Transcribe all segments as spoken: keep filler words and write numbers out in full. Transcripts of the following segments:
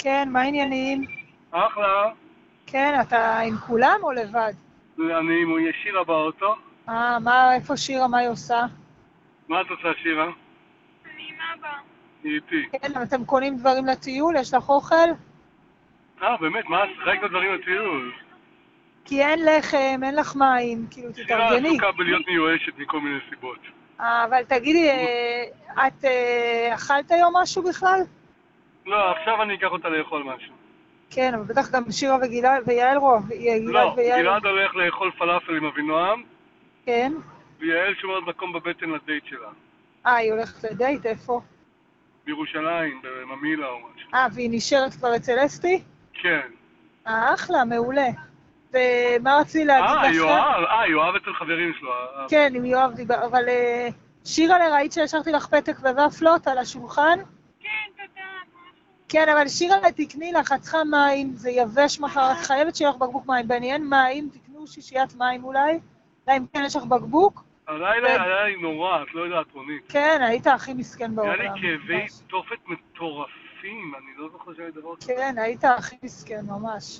כן, מה העניינים? אחלה. כן, אתה עם כולם או לבד? אני עם שירה באוטו. אה, מה, איפה שירה, מה היא עושה? מה את עושה, שירה? אני עם אבא. היא איתי. כן, אבל אתם קונים דברים לטיול? יש לך אוכל? אה, באמת? מה? שיחקת דברים לטיול? כי אין לחם, אין לך מים, כאילו, שירה תתארגני. עסוקה בלהיות מיואשת מכל מיני סיבות. אה, אבל תגידי, אה, את אה, אכלת היום משהו בכלל? לא, עכשיו אני אקח אותה לאכול משהו. כן, אבל בטח גם שירה וגלעד ויעל רוב. גלעד לא, ויעל. גלעד הולך לאכול פלאפל עם אבינועם, כן. ויעל שומרת מקום בבטן לדייט שלה. אה, היא הולכת לדייט, איפה? בירושלים, בממילה או משהו. אה, והיא נשארת כבר אצל אסתי? כן. אה, אחלה, מעולה. ומה רציתי להגיד אה, לך? יואב, אה, יואב אצל חברים שלו. אה, כן, עם יואב דיבר, אבל אה, שירה, ראית שהשארתי לך פתק וופלות על השולחן? כן, תודה, משהו. כן, אבל שירה, תקני לך, את צריכה מים, זה יבש מחר, את חייבת שיהיה לך בקבוק מים. בני, אין מים, תקנו שישיית מים אולי, אולי אם כן יש לך בקבוק. הלילה היה לי נורא, את לא יודעת, רונית. כן, היית הכי מסכן בעולם. היה לי כאבי ממש. תופת מטורפים, אני לא זוכר שהיה דבר כזה. כן, היית הכי מסכן, ממש.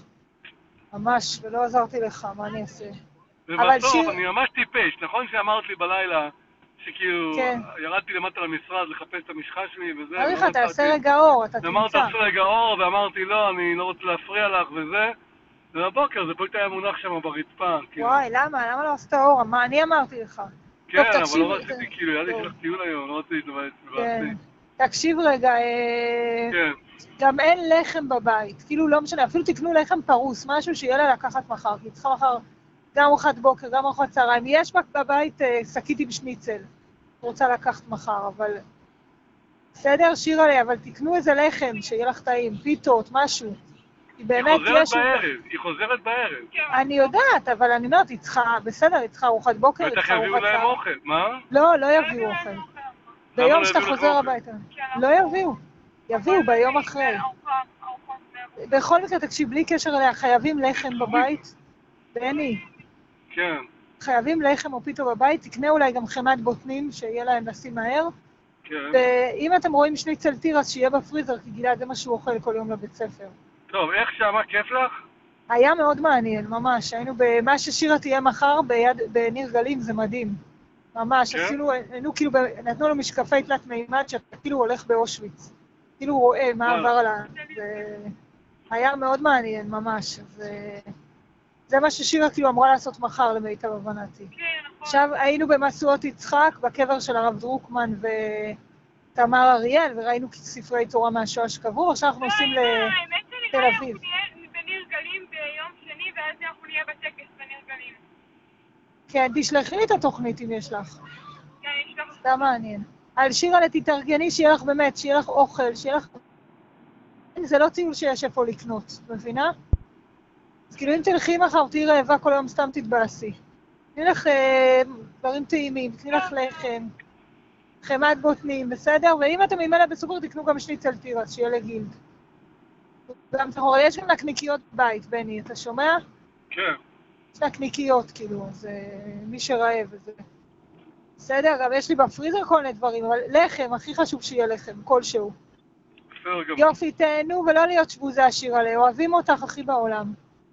ממש, ולא עזרתי לך, מה אני אעשה? אבל ובסוף, שיר- אני ממש טיפש, נכון שאמרת לי בלילה, שכאילו, כן. ירדתי למטה למשרד לחפש את המשחה שלי וזה, אמרתי לך, ולא תעשה מצאתי. רגע אור, אתה ואמרת, תמצא. תעשה רגע אור, ואמרתי, לא, אני לא רוצה להפריע לך וזה, ובבוקר זה פשוט היה מונח שם ברצפה, כאילו. וואי, למה? למה לא עשית אור? מה אני אמרתי לך? כן, טוב, אבל תקשיב, לא רציתי, זה- כאילו, היה לי טוב. שלך טיול היום, לא רציתי להתלבט כן. בעצמי. תקשיב רגע, אה, כן. גם אין לחם בבית, כאילו לא משנה, אפילו תקנו לחם פרוס, משהו שיהיה לה לקחת מחר, כי צריכה מחר גם ארוחת בוקר, גם ארוחת צהריים. יש בבית אה, שקית עם שניצל, רוצה לקחת מחר, אבל... בסדר, שירה לי, אבל תקנו איזה לחם, שיהיה לך טעים, פיתות, משהו. כי היא באמת חוזרת יש... בערב, היא חוזרת בערב. אני יודעת, אבל אני אומרת, היא צריכה, בסדר, היא צריכה ארוחת בוקר, היא בטח צריכה יביאו ארוחת להם צהריים. אוכל, מה? לא, לא יביאו אוכל. ביום לא שאתה יביאו לך חוזר אוכל? הביתה. לא יביאו. יביאו ביום אחרי. בכל מקרה, תקשיב, בלי קשר אליה, חייבים לחם בבית. בני, כן. חייבים לחם או פיתו בבית, תקנה אולי גם חמת בוטנים, שיהיה להם לשים מהר. כן. ואם אתם רואים שניצל תירס, שיהיה בפריזר, כי גלעד זה מה שהוא אוכל כל יום לבית ספר. טוב, איך שמה, כיף לך? היה מאוד מעניין, ממש. היינו במה ששירה תהיה מחר ביד, בניר גלים, זה מדהים. ממש, כן? עשינו, היינו כאילו, ב- נתנו לו משקפי תלת מימד, שאתה כאילו הולך באושוויץ. כאילו הוא רואה מה אה. עבר על ה... זה... היה מאוד מעניין, ממש. זה, זה מה ששירה כאילו אמרה לעשות מחר, למיטב הבנתי. כן, נכון. עכשיו היינו במשואות יצחק, בקבר של הרב דרוקמן ותמר אריאל, וראינו ספרי תורה מהשואה שקברו, עכשיו אנחנו נוסעים לא, האמת לתל שנראה אביב. אנחנו נהיה בניר גלים ביום שני, ואז אנחנו נהיה בטקס בניר גלים. כן, תשלחי לי את התוכנית אם יש לך. כן, יש לך... סתם מעניין. על שירה לתתארגני, שיהיה לך באמת, שיהיה לך אוכל, שיהיה לך... זה לא טיול שיש איפה לקנות, מבינה? אז כאילו אם תלכי מחר, תהיי רעבה כל היום, סתם תתבאסי. תני לך אה, דברים טעימים, תני לך לחם, חמת בוטנים, בסדר? ואם אתם ממילא בסופר, תקנו גם שניצל תירס, שיהיה לגילד. גם תחור, יש גם נקניקיות בבית, בני, אתה שומע? כן. יש נקניקיות, כאילו, אז אה, מי שרעב וזה. בסדר, גם יש לי בפריזר כל מיני דברים, אבל לחם, הכי חשוב שיהיה לחם, כלשהו. בסדר גמור. יופי, תהנו ולא להיות שבוזה עשיר עליה, אוהבים אותך הכי בעולם.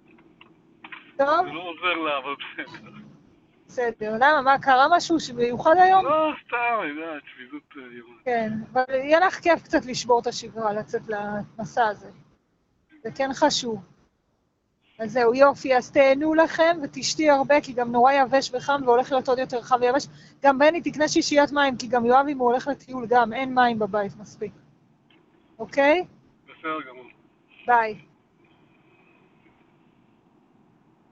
טוב? זה לא עוזר לה, אבל בסדר. בסדר, למה? מה, קרה משהו מיוחד היום? לא, סתם, אני יודע, שביזות ירון. כן, אבל יהיה לך כיף קצת לשבור את השגרה, לצאת למסע הזה. זה כן חשוב. אז זהו, יופי, אז תהנו לכם ותשתי הרבה, כי גם נורא יבש וחם והולך להיות עוד יותר חם ויבש. גם בני, תקנה שישיית מים, כי גם יואב, אם הוא הולך לטיול גם, אין מים בבית מספיק. אוקיי? בסדר גמור. ביי.